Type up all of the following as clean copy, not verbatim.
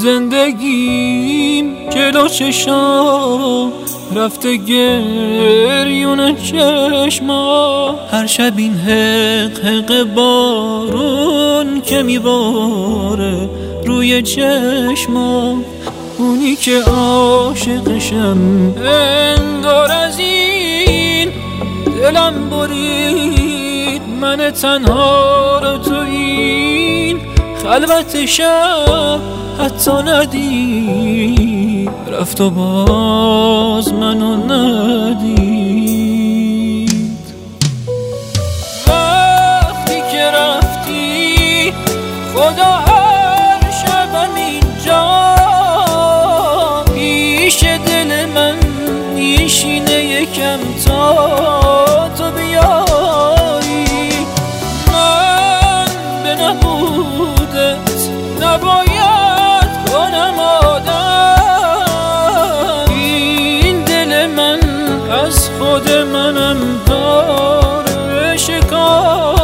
زندگیم جلو چشام رفته گریون چشما، هر شب این حق بارون که میباره روی چشما، اونی که عاشقشم انگار از این دلم برید من تنها رو تو این خلوت شب حتی ندید، رفت و باز منو ندید. وقتی که رفتی خدا هر شبم اینجا پیش دل من میشینه یکم تا تو بیایی. من به نبودت نباید کنم آدم، این دل من از خود منم داره شکایت.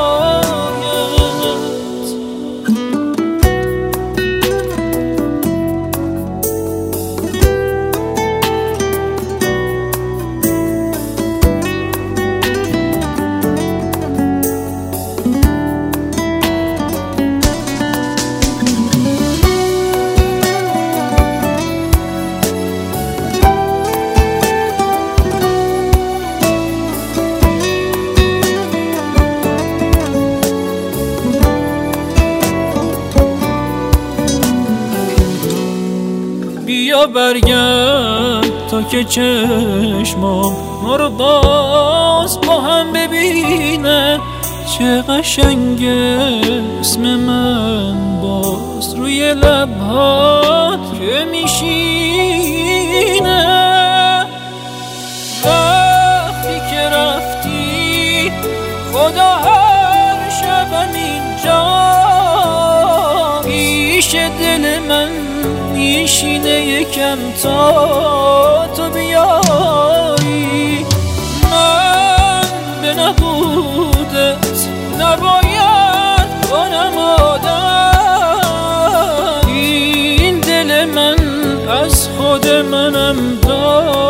بیا برگرد تا که چشمام ما رو باز با هم ببینه، چه قشنگه اسم من باز روی لبهات که میشینه. وقتی که رفتی خدا هر شبم اینجا پیش دل من میشینه یکم تا تو بیایی. من به نبودت نباید کنم آدم، این دل من از خود منم دار